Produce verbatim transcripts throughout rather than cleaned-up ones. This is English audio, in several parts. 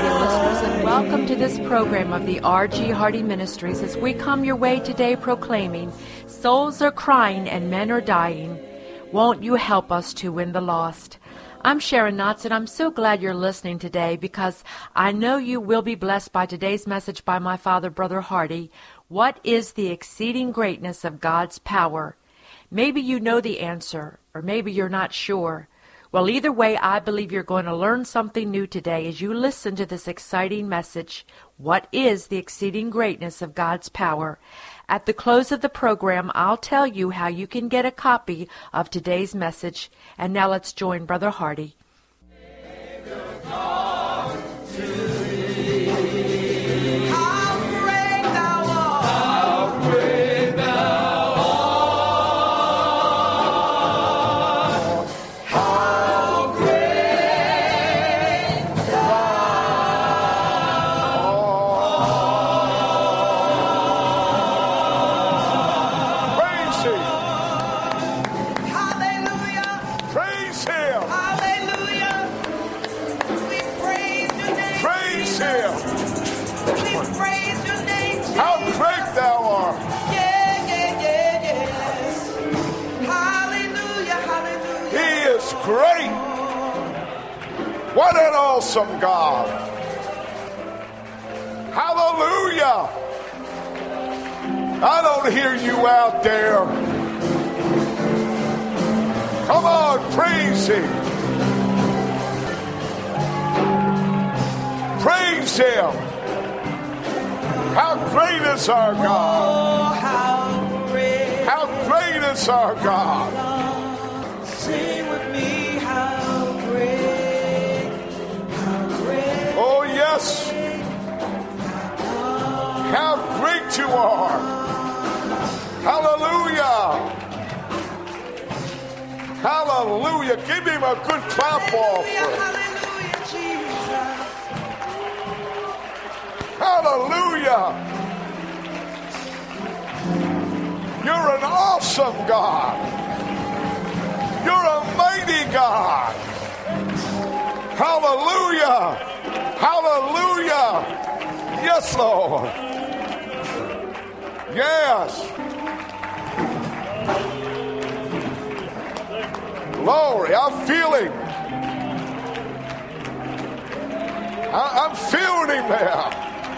radio listeners, and welcome to this program of the R G Hardy Ministries as we come your way today proclaiming, souls are crying and men are dying. Won't you help us to win the lost? I'm Sharon Knotts, and I'm so glad you're listening today because I know you will be blessed by today's message by my father, Brother Hardy. What is the exceeding greatness of God's power? Maybe you know the answer, or maybe you're not sure. Well, either way, I believe you're going to learn something new today as you listen to this exciting message. What is the exceeding greatness of God's power? At the close of the program, I'll tell you how you can get a copy of today's message. And now let's join Brother Hardy. Great! What an awesome God! Hallelujah! I don't hear you out there. Come on, praise Him. Praise Him. How great is our God? How great, how great is our God? Sing with me, how great, how great. Oh, yes. How great you are. Hallelujah. Hallelujah. Give Him a good clap offering. Hallelujah, Jesus. Hallelujah. You're an awesome God. You're a mighty God. Hallelujah. Hallelujah. Yes, Lord. Yes. Glory. I'm feeling. I, I'm feeling Him there.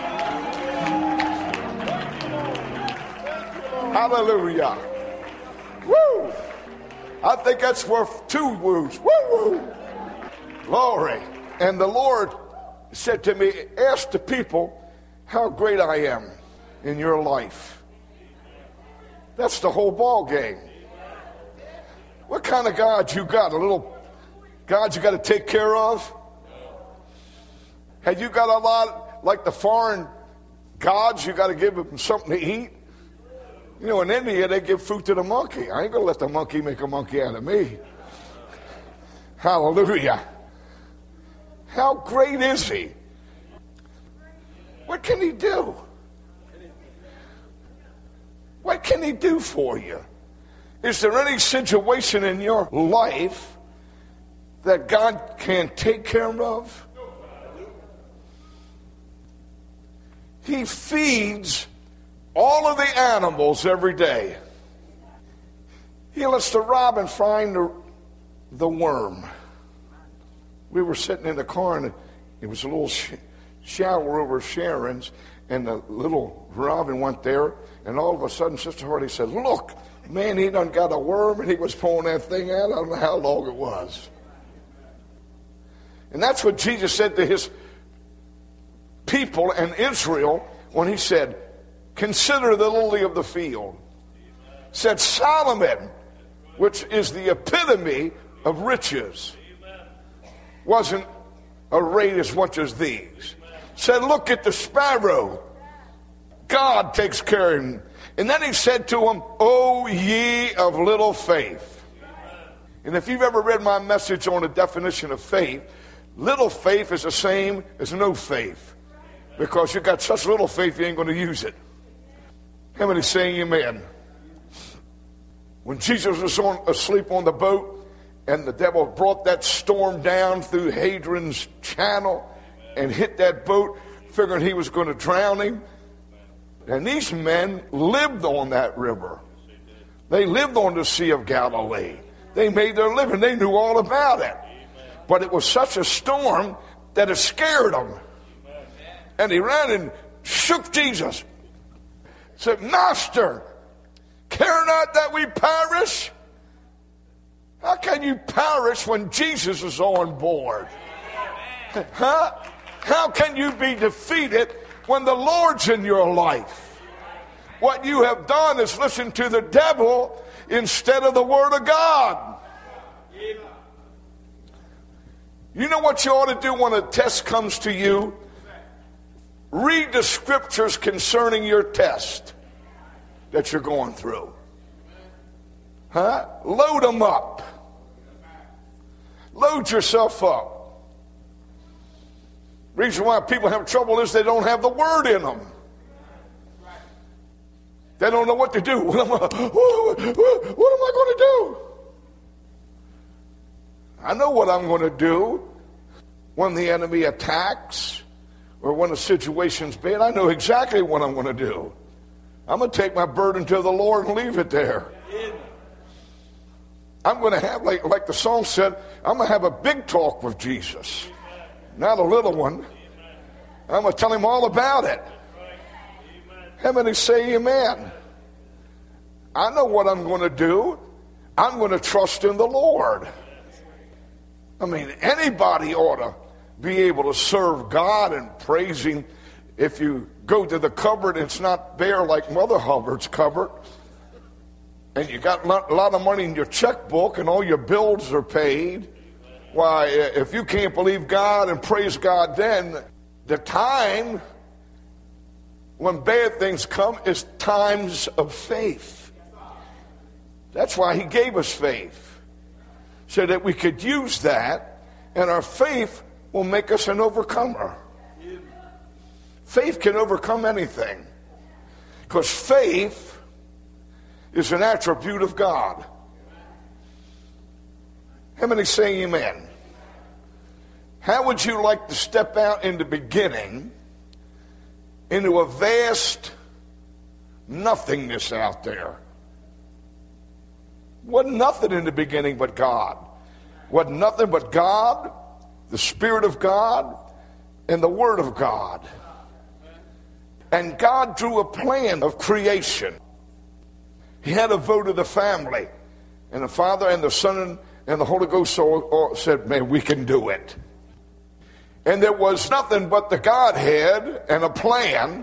Hallelujah. Woo. I think that's worth two woos. Woo woo. Glory. And the Lord said to me, ask the people how great I am in your life. That's the whole ball game. What kind of God you got? A little God you got to take care of? Have you got a lot like the foreign gods you got to give them something to eat? You know, in India, they give food to the monkey. I ain't going to let the monkey make a monkey out of me. Hallelujah. How great is He? What can He do? What can He do for you? Is there any situation in your life that God can't take care of? He feeds all of the animals every day. He lets the robin find the, the worm. We were sitting in the car, and it was a little sh- shower over Sharon's, and the little robin went there, and all of a sudden Sister Hardy said, look, man, he done got a worm, and he was pulling that thing out. I don't know how long it was. And that's what Jesus said to His people and Israel when He said, consider the lily of the field. Said Solomon, which is the epitome of riches, wasn't arrayed as much as these. Said, look at the sparrow. God takes care of him. And then He said to him, O ye of little faith. And if you've ever read my message on the definition of faith, little faith is the same as no faith. Because you got such little faith, you ain't going to use it. How many saying amen? When Jesus was on, asleep on the boat, and the devil brought that storm down through Hadrian's Channel, and hit that boat, figuring he was going to drown him. And these men lived on that river. They lived on the Sea of Galilee. They made their living. They knew all about it. But it was such a storm that it scared them. And he ran and shook Jesus. Said, Master, care not that we perish? How can you perish when Jesus is on board? Huh? How can you be defeated when the Lord's in your life? What you have done is listen to the devil instead of the Word of God. You know what you ought to do when a test comes to you? Read the scriptures concerning your test that you're going through. Huh? Load them up. Load yourself up. Reason why people have trouble is they don't have the Word in them. They don't know what to do. What am I, what, what am I going to do? I know what I'm going to do when the enemy attacks or when the situation's bad. I know exactly what I'm going to do. I'm going to take my burden to the Lord and leave it there. I'm going to have, like, like the song said, I'm going to have a big talk with Jesus, not a little one. I'm going to tell him all about it. How many say amen? I know what I'm going to do. I'm going to trust in the Lord. I mean, anybody ought to be able to serve God and praise him. If you go to the cupboard, it's not bare like Mother Hubbard's cupboard, and you got a lot of money in your checkbook and all your bills are paid. Why, if you can't believe God and praise God then, the time when bad things come is times of faith. That's why he gave us faith, so that we could use that, and our faith will make us an overcomer. Faith can overcome anything, because faith is an attribute of God. How many say amen? How would you like to step out in the beginning into a vast nothingness out there? Wasn't nothing in the beginning but God. Wasn't nothing but God, the Spirit of God, and the Word of God. And God drew a plan of creation. He had a vote of the family. And the Father and the Son and the Holy Ghost all said, man, we can do it. And there was nothing but the Godhead and a plan.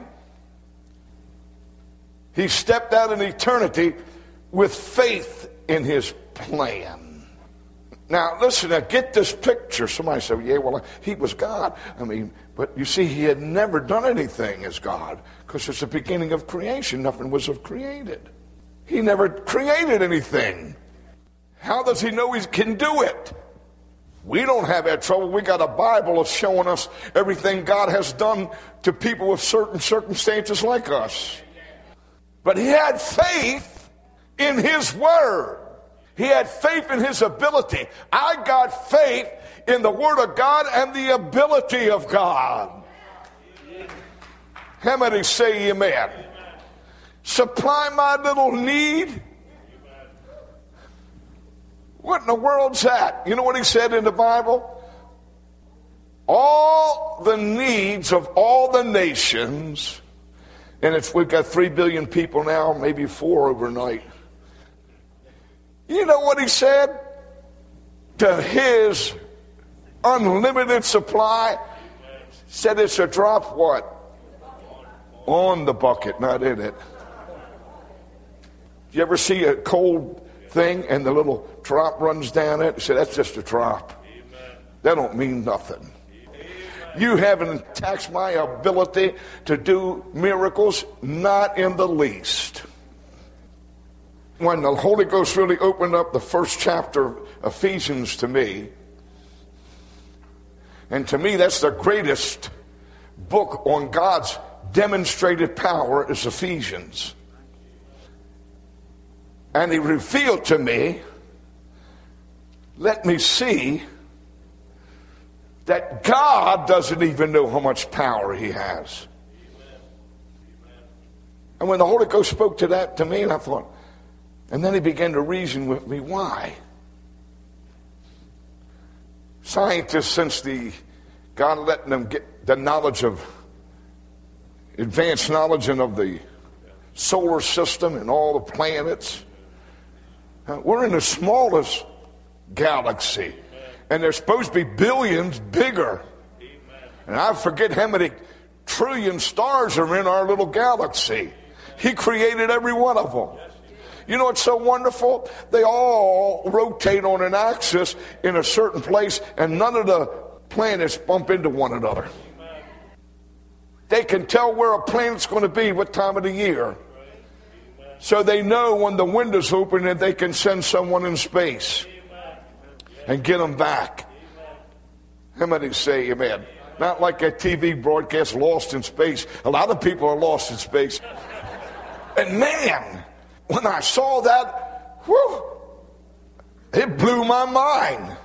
He stepped out in eternity with faith in his plan. Now, listen, now get this picture. Somebody said, yeah, well, he was God. I mean, but you see, he had never done anything as God, because it's the beginning of creation. Nothing was created. He never created anything. How does he know he can do it? We don't have that trouble. We got a Bible of showing us everything God has done to people with certain circumstances like us. But he had faith in his word. He had faith in his ability. I got faith in the word of God and the ability of God. How many say amen? Supply my little need. What in the world's that? You know what he said in the Bible? All the needs of all the nations, and it's we've got three billion people now, maybe four overnight. You know what he said? To his unlimited supply, said it's a drop what? On the bucket, not in it. You ever see a cold thing and the little drop runs down it? Say, that's just a drop. Amen. That don't mean nothing. Amen. You haven't taxed my ability to do miracles, not in the least. When the Holy Ghost really opened up the first chapter of Ephesians to me, and to me that's the greatest book on God's demonstrated power is Ephesians. And he revealed to me, let me see that God doesn't even know how much power he has. And when the Holy Ghost spoke to that to me, and I thought, and then he began to reason with me, why? Scientists, since the God letting them get the knowledge of, advanced knowledge and of the solar system and all the planets, uh, we're in the smallest galaxy. And there's supposed to be billions bigger. And I forget how many trillion stars are in our little galaxy. He created every one of them. You know what's so wonderful? They all rotate on an axis in a certain place, and none of the planets bump into one another. They can tell where a planet's going to be, what time of the year. So they know when the window's open that they can send someone in space and get them back. How many say amen? Not like a T V broadcast, Lost in Space. A lot of people are lost in space. And man, when I saw that, whew, it blew my mind.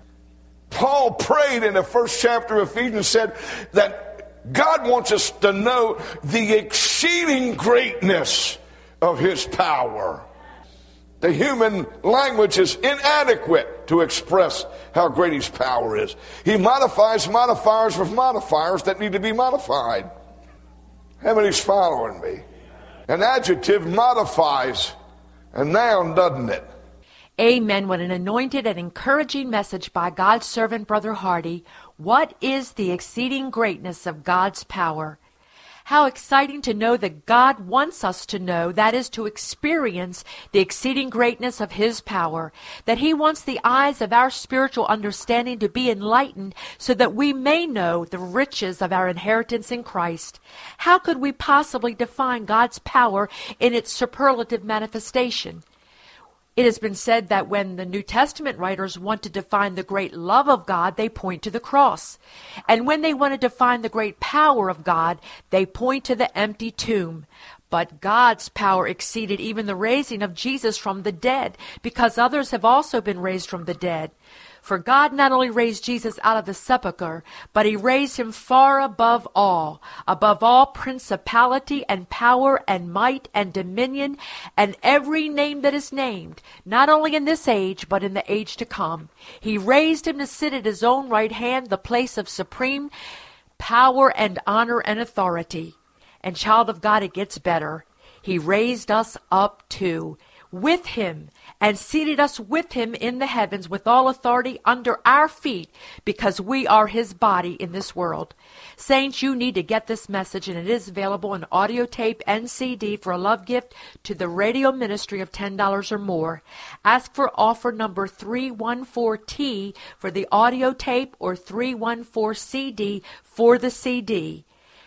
Paul prayed in the first chapter of Ephesians, said that God wants us to know the exceeding greatness of his power. The human language is inadequate to express how great his power is. He modifies modifiers with modifiers that need to be modified. How many's following me? An adjective modifies a noun, doesn't it? Amen. What an anointed and encouraging message by God's servant, Brother Hardy. What is the exceeding greatness of God's power? How exciting to know that God wants us to know, that is, to experience the exceeding greatness of his power, that he wants the eyes of our spiritual understanding to be enlightened so that we may know the riches of our inheritance in Christ. How could we possibly define God's power in its superlative manifestation? It has been said that when the New Testament writers want to define the great love of God, they point to the cross. And when they want to define the great power of God, they point to the empty tomb. But God's power exceeded even the raising of Jesus from the dead, because others have also been raised from the dead. For God not only raised Jesus out of the sepulchre, but he raised him far above all, above all principality and power and might and dominion and every name that is named, not only in this age, but in the age to come. He raised him to sit at his own right hand, the place of supreme power and honor and authority. And child of God, it gets better. He raised us up too, with him, and seated us with him in the heavens with all authority under our feet, because we are his body in this world. Saints, you need to get this message, and it is available in audio tape and C D for a love gift to the radio ministry of ten dollars or more. Ask for offer number three one four T for the audio tape or three one four C D for the C D.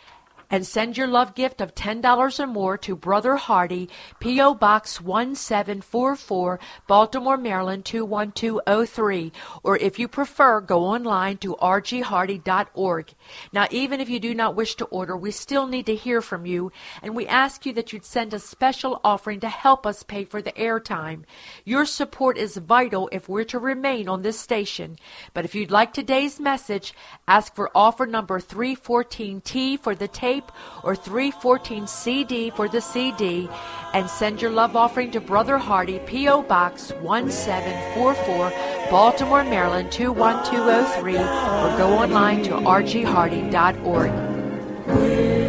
And send your love gift of ten dollars or more to Brother Hardy, P O. Box one seven four four, Baltimore, Maryland two one two oh three. Or if you prefer, go online to r g hardy dot org. Now, even if you do not wish to order, we still need to hear from you, and we ask you that you'd send a special offering to help us pay for the airtime. Your support is vital if we're to remain on this station. But if you'd like today's message, ask for offer number three fourteen T for the tape or three fourteen C D for the C D, and send your love offering to Brother Hardy, P O. Box one seven four four, Baltimore, Maryland two one two oh three, or go online to r g hardy dot org.